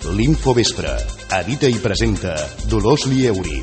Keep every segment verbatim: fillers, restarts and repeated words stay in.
L'Infovespre. Edita i presenta Dolors Lieuri.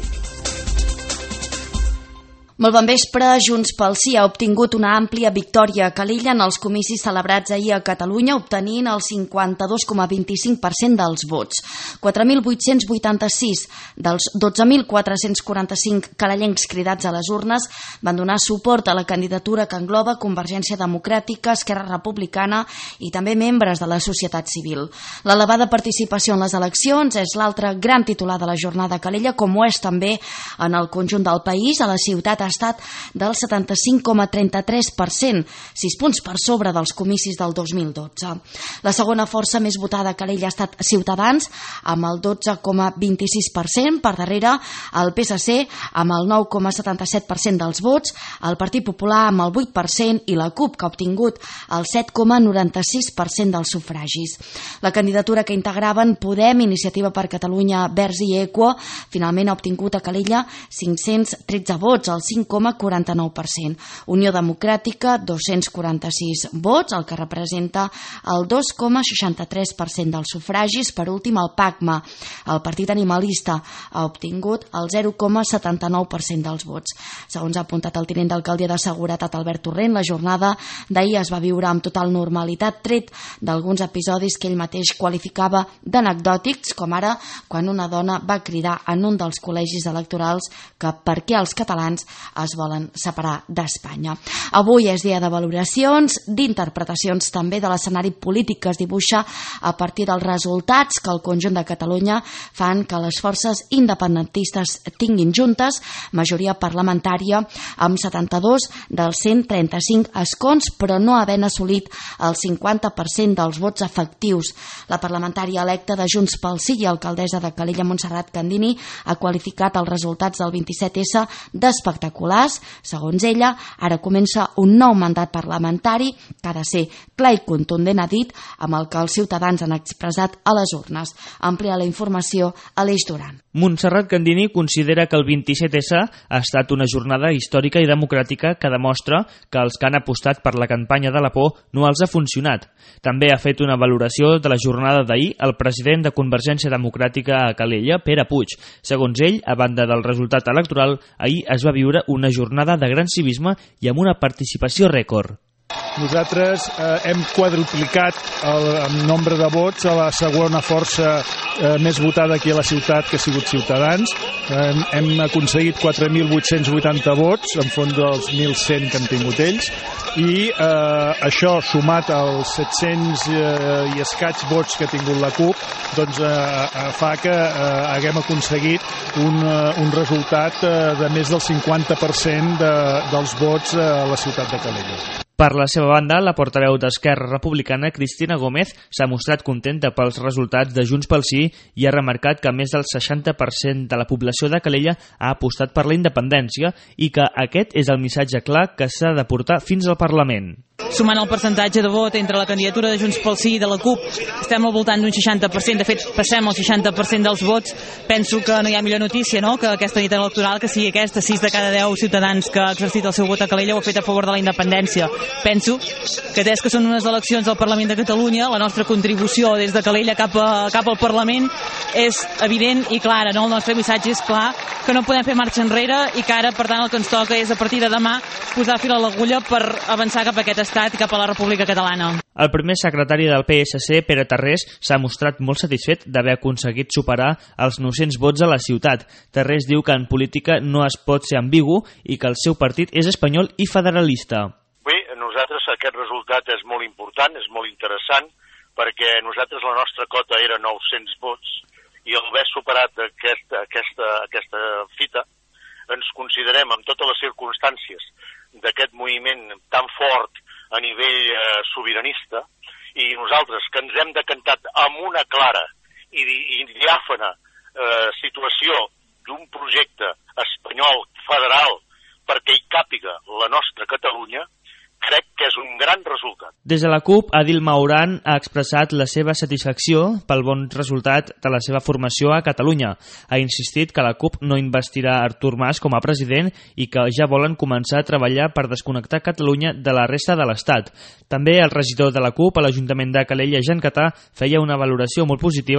Molt bon vespre. Junts pel Sí ha obtingut una àmplia victòria a Calella en els comicis celebrats ahir a Catalunya, obtenint el cinquanta-dos coma vint-i-cinc per cent dels vots. quatre mil vuit-cents vuitanta-sis dels dotze mil quatre-cents quaranta-cinc calellencs cridats a les urnes van donar suport a la candidatura que engloba Convergència Democràtica, Esquerra Republicana i també membres de la societat civil. L'elevada participació en les eleccions és l'altre gran titular de la jornada a Calella, com ho és també en el conjunt del país. A la ciutat ha estat del setanta-cinc coma trenta-tres per cent, sis punts per sobre dels comicis del dos mil dotze. La segona força més votada a Calella ha estat Ciutadans, amb el dotze coma vint-i-sis per cent, per darrere el P S C amb el nou coma setanta-set per cent dels vots, el Partit Popular amb el vuit per cent i la CUP, que ha obtingut el set coma noranta-sis per cent dels sufragis. La candidatura que integraven Podem, Iniciativa per Catalunya Verds i Equo finalment ha obtingut a Calella cinc-cents tretze vots, el cinc coma quaranta-nou per cent. Unió Democràtica, dos-cents quaranta-sis vots, el que representa el dos coma seixanta-tres per cent dels sufragis. Per últim, el PACMA, el Partit Animalista, ha obtingut el zero coma setanta-nou per cent dels vots. Segons ha apuntat el tinent d'alcaldia de Seguretat, Albert Torrent, la jornada d'ahir es va viure amb total normalitat, tret d'alguns episodis que ell mateix qualificava d'anecdòtics, com ara quan una dona va cridar en un dels col·legis electorals que per què els catalans es volen separar d'Espanya. Avui és dia de valoracions, d'interpretacions també de l'escenari polític que es dibuixa a partir dels resultats que el conjunt de Catalunya fan que les forces independentistes tinguin juntes majoria parlamentària amb setanta-dos dels cent trenta-cinc escons, però no havent assolit el cinquanta per cent dels vots efectius. La parlamentària electa de Junts pel Sí i alcaldessa de Calella, Montserrat Candini, ha qualificat els resultats del vint-i-set essa d'espectaculars. Segons ella, ara comença un nou mandat parlamentari que ha de ser clar i contundent, ha dit, amb el que els ciutadans han expressat a les urnes. Amplia la informació Aleix Duran. Montserrat Candini considera que el vint-i-set essa ha estat una jornada històrica i democràtica que demostra que els que han apostat per la campanya de la por no els ha funcionat. També ha fet una valoració de la jornada d'ahir el president de Convergència Democràtica a Calella, Pere Puig. Segons ell, a banda del resultat electoral, ahir es va viure una jornada de gran civisme i amb una participació rècord. Nosaltres eh, hem quadruplicat el, el nombre de vots a la segona força eh, més votada aquí a la ciutat, que ha sigut Ciutadans. Eh, hem aconseguit quatre mil vuit-cents vuitanta vots, en fons dels mil cent que han tingut ells, i eh, això sumat als set-cents eh, i escaig vots que ha tingut la CUP, doncs eh, fa que eh, haguem aconseguit un, uh, un resultat eh, de més del cinquanta per cent de, dels vots a la ciutat de Calella. Per la seva banda, la portaveu d'Esquerra Republicana, Cristina Gómez, s'ha mostrat contenta pels resultats de Junts pel Sí i ha remarcat que més del seixanta per cent de la població de Calella ha apostat per la independència i que aquest és el missatge clar que s'ha de portar fins al Parlament. Sumant el percentatge de vot entre la candidatura de Junts pel Sí i de la CUP, estem al voltant d'un seixanta per cent, de fet passem el seixanta per cent dels vots. Penso que no hi ha millor notícia, no?, que aquesta nit electoral que sigui aquesta, sis de cada deu ciutadans que ha exercit el seu vot a Calella ho ha fet a favor de la independència. Penso que des que són unes eleccions al Parlament de Catalunya, la nostra contribució des de Calella cap, a, cap al Parlament és evident i clara, no? El nostre missatge és clar, que no podem fer marxa enrere i que ara, per tant, el que ens toca és a partir de demà posar fil a l'agulla per avançar cap a aquest estat i cap a la República Catalana. El primer secretari del P S C, Pere Tarrés, s'ha mostrat molt satisfet d'haver aconseguit superar els nou-cents vots a la ciutat. Tarrés diu que en política no es pot ser ambigu i que el seu partit és espanyol i federalista. Bé, nosaltres aquest resultat és molt important, és molt interessant, perquè nosaltres la nostra cota era nou-cents vots i al haver superat aquesta, aquesta, aquesta fita ens considerem amb totes les circumstàncies d'aquest moviment tan fort a nivell eh, sobiranista, i nosaltres que ens hem decantat amb una clara i, i diàfana eh, situació d'un projecte espanyol federal perquè hi càpiga la nostra Catalunya, crec que és un gran resultat. Des de la CUP, Adil Mauran ha expressat la seva satisfacció pel bon resultat de la seva formació a Catalunya. Ha insistit que la CUP no investirà Artur Mas com a president i que ja volen començar a treballar per desconnectar Catalunya de la resta de l'Estat. També el regidor de la CUP a l'Ajuntament de Calella, Jean Catà, feia una valoració molt positiva,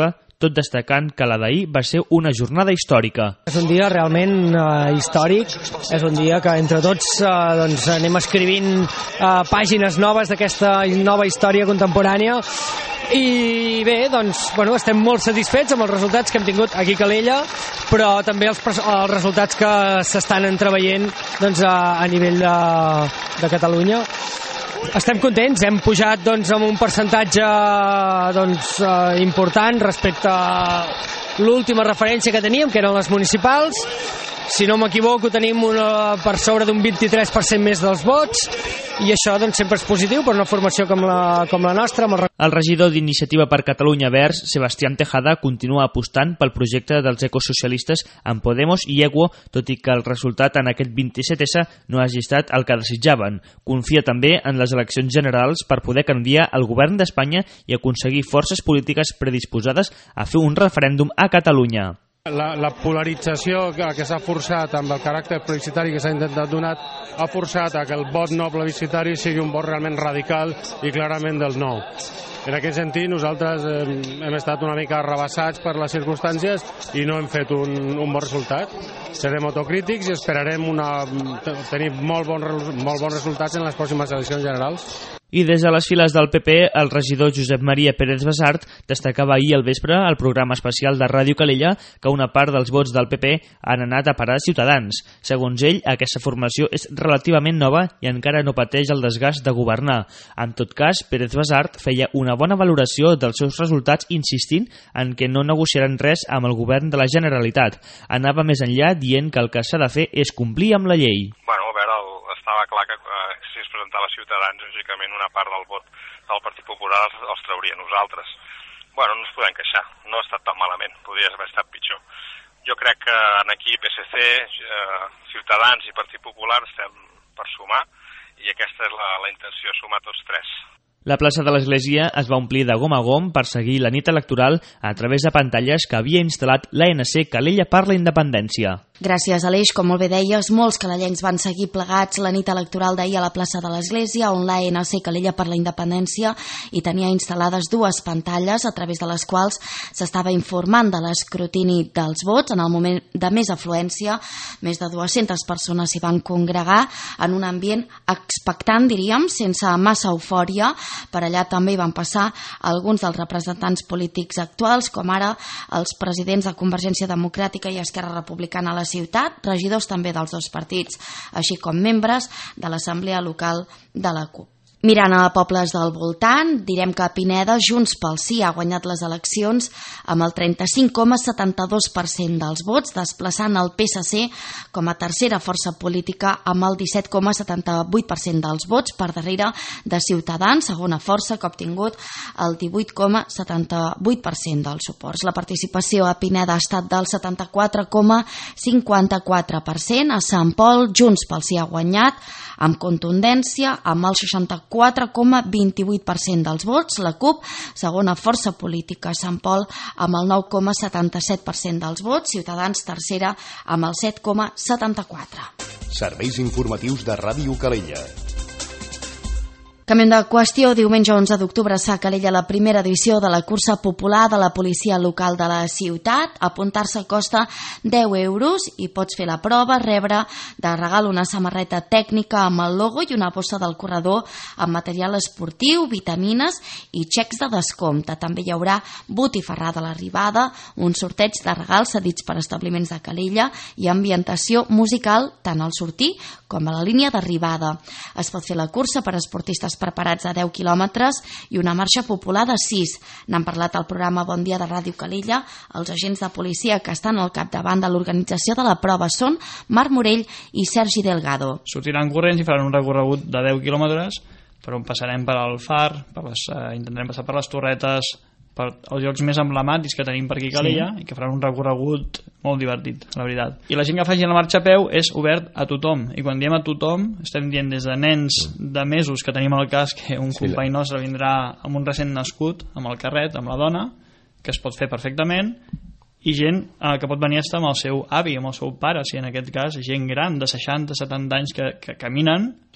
tot destacant que la d'ahir va ser una jornada històrica. És un dia realment eh, històric, és un dia que entre tots eh, doncs, anem escrivint eh, pàgines noves d'aquesta nova història contemporània. I bé, doncs, bueno, estem molt satisfets amb els resultats que hem tingut aquí a Calella, però també els, els resultats que s'estan entreveient doncs, a, a nivell de, de Catalunya. Estem contents, hem pujat doncs, amb un percentatge doncs, eh, important respecte a l'última referència que teníem, que eren les municipals. Si no m'equivoco, tenim una, per sobre d'un vint-i-tres per cent més dels vots, i això doncs, sempre és positiu per una formació com la, com la nostra. El... el regidor d'Iniciativa per Catalunya Verds, Sebastián Tejada, continua apostant pel projecte dels ecosocialistes amb Podemos i Equo, tot i que el resultat en aquest vint-i-set essa no hagi estat el que desitjaven. Confia també en les eleccions generals per poder canviar el govern d'Espanya i aconseguir forces polítiques predisposades a fer un referèndum a Catalunya. La, la polarització que, que s'ha forçat amb el caràcter plebiscitari que s'ha intentat donar ha forçat a que el vot no plebiscitari sigui un vot realment radical i clarament del no. En aquest sentit, nosaltres eh, hem estat una mica arrabassats per les circumstàncies i no hem fet un, un bon resultat. Serem autocrítics i esperarem una, tenir molt, bon, molt bons resultats en les pròximes eleccions generals. I des de les files del P P, el regidor Josep Maria Pérez Basart destacava ahir al vespre al programa especial de Ràdio Calella que una part dels vots del P P han anat a parar a Ciutadans. Segons ell, aquesta formació és relativament nova i encara no pateix el desgast de governar. En tot cas, Pérez Basart feia una bona valoració dels seus resultats insistint en que no negociaran res amb el govern de la Generalitat. Anava més enllà dient que el que s'ha de fer és complir amb la llei. Bueno, a veure, el, estava clar que eh, si es presentava Ciutadans, lògicament una part del vot del Partit Popular els, els trauria nosaltres. Bueno, no ens podem queixar, no ha estat tan malament, podria haver estat pitjor. Jo crec que aquí P S C, eh, Ciutadans i Partit Popular estem per sumar i aquesta és la, la intenció, sumar tots tres. La plaça de l'Església es va omplir de gom a gom per seguir la nit electoral a través de pantalles que havia instal·lat l'A N C Calella per la Independència. Gràcies, Aleix. Com molt bé deies, molts calellencs van seguir plegats la nit electoral d'ahir a la plaça de l'Església, on l'A N C Calella per la Independència hi tenia instal·lades dues pantalles a través de les quals s'estava informant de l'escrutini dels vots. En el moment de més afluència, més de dues-centes persones s'hi van congregar en un ambient expectant, diríem, sense massa eufòria. Per allà també hi van passar alguns dels representants polítics actuals, com ara els presidents de Convergència Democràtica i Esquerra Republicana a la ciutat, regidors també dels dos partits, així com membres de l'Assemblea Local de la CUP. Mirant a pobles del voltant, direm que a Pineda, Junts pel Sí ha guanyat les eleccions amb el trenta-cinc coma setanta-dos per cent dels vots, desplaçant el P S C com a tercera força política amb el disset coma setanta-vuit per cent dels vots, per darrere de Ciutadans, segona força, que ha obtingut el divuit coma setanta-vuit per cent dels suports. La participació a Pineda ha estat del setanta-quatre coma cinquanta-quatre per cent. A Sant Pol, Junts pel Sí ha guanyat amb contundència, amb el seixanta-quatre coma vint-i-vuit per cent dels vots. La CUP, segona força política a Sant Pol, amb el nou coma setanta-set per cent dels vots. Ciutadans, tercera, amb el set coma setanta-quatre. Serveis informatius de Ràdio Calella. Canviem de qüestió. Diumenge onze d'octubre s'ha a Calella la primera edició de la cursa popular de la policia local de la ciutat. Apuntar-se costa deu euros i pots fer la prova, rebre de regal una samarreta tècnica amb el logo i una bossa del corredor amb material esportiu, vitamines i xecs de descompte. També hi haurà botifarrada a l'arribada, un sorteig de regals cedits per establiments de Calella i ambientació musical tant al sortir com a la línia d'arribada. Es pot fer la cursa per esportistes preparats a deu quilòmetres i una marxa popular de sis. N'han parlat al programa Bon Dia de Ràdio Calella. Els agents de policia que estan al capdavant de l'organització de la prova són Marc Morell i Sergi Delgado. Sortiran corrents i faran un recorregut de deu quilòmetres per on passarem per al Far, per les, eh, intentarem passar per les Torretes, per els llocs més emblemàtics que tenim per aquí a Calella, sí, i que faran un recorregut molt divertit, la veritat. I la gent que faci la marxa a peu és obert a tothom, i quan diem a tothom estem dient des de nens de mesos que tenim al cas que un sí, company nostre vindrà amb un recent nascut, amb el carret, amb la dona, que es pot fer perfectament, i gent eh, que pot venir a estar amb el seu avi, amb el seu pare, si en aquest cas gent gran de seixanta setanta anys que, que caminen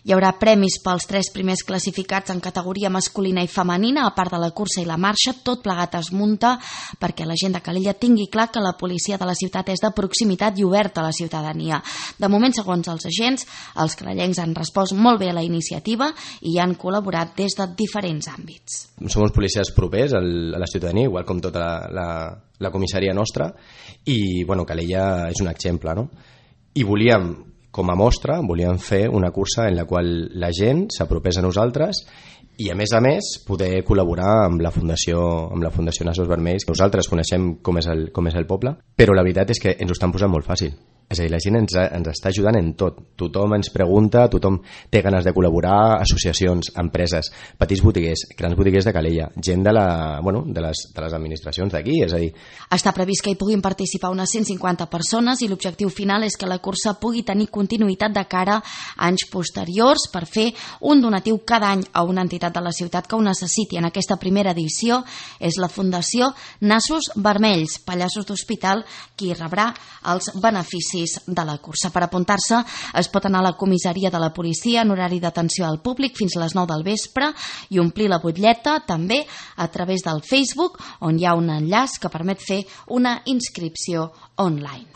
Hi haurà premis pels tres primers classificats en categoria masculina i femenina, a part de la cursa i la marxa. Tot plegat es munta perquè la gent de Calella tingui clar que la policia de la ciutat és de proximitat i oberta a la ciutadania. De moment, segons els agents, els calellencs han respost molt bé a la iniciativa i han col·laborat des de diferents àmbits. Som uns policies propers a la ciutadania, igual com tota la, la, la comissaria nostra, i bueno, Calella és un exemple, no? I volíem, com a mostra, volíem fer una cursa en la qual la gent s'apropés a nosaltres i, a més a més, poder col·laborar amb la Fundació, amb la Fundació Nassos Vermells. Nosaltres coneixem com és el, com és el poble, però la veritat és que ens ho estan posant molt fàcil. És a dir, la gent ens, ens està ajudant en tot. Tothom ens pregunta, tothom té ganes de col·laborar, associacions, empreses, petits botiguers, grans botiguers de Calella, gent de, la, bueno, de, les, de les administracions d'aquí, és a dir... Està previst que hi puguin participar unes cent cinquanta persones i l'objectiu final és que la cursa pugui tenir continuïtat de cara a anys posteriors per fer un donatiu cada any a una entitat de la ciutat que ho necessiti. En aquesta primera edició és la Fundació Nassos Vermells, Pallassos d'Hospital, qui rebrà els beneficis de la cursa. Per apuntar-se es pot anar a la comissaria de la policia en horari d'atenció al públic fins a les nou del vespre i omplir la butlleta també a través del Facebook, on hi ha un enllaç que permet fer una inscripció online.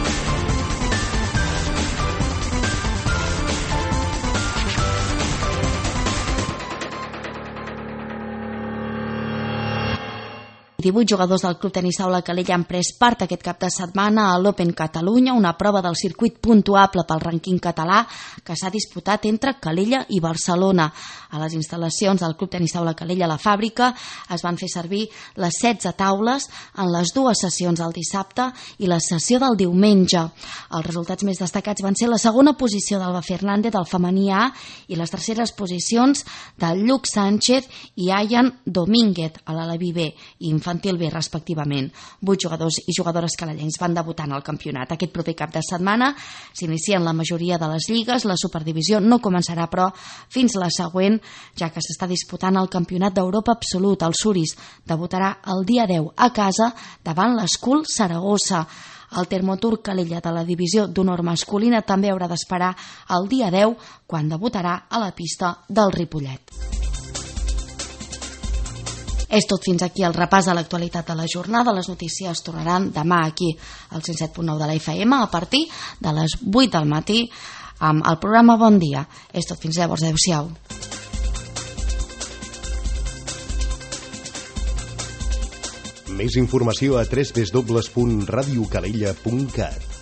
divuit jugadors del Club Tenis Taula Calella han pres part aquest cap de setmana a l'Open Catalunya, una prova del circuit puntuable pel rànquing català que s'ha disputat entre Calella i Barcelona. A les instal·lacions del Club Tenis Taula Calella a la fàbrica es van fer servir les setze taules en les dues sessions del dissabte i la sessió del diumenge. Els resultats més destacats van ser la segona posició d'Alba Fernández del femení A i les terceres posicions de Lluc Sánchez i Ayan Domínguez a l'Aleví B i Infantil B, respectivament. Vuit jugadors i jugadores calellencs van debutar en el campionat. Aquest proper cap de setmana s'inicien la majoria de les lligues. La Superdivisió no començarà, però, fins la següent, ja que s'està disputant el Campionat d'Europa Absolut. El Suris debutarà el dia deu a casa davant l'Escul Saragossa. El Termotur Calella de la divisió d'honor masculina també haurà d'esperar el dia deu, quan debutarà a la pista del Ripollet. És tot fins aquí el repàs de l'actualitat de la jornada. Les notícies tornaran demà aquí al cent set punt nou de la F M a partir de les vuit del matí amb el programa Bon Dia. És tot fins llavors. Adéu-siau. Més informació a w w w punt radio calella punt cat.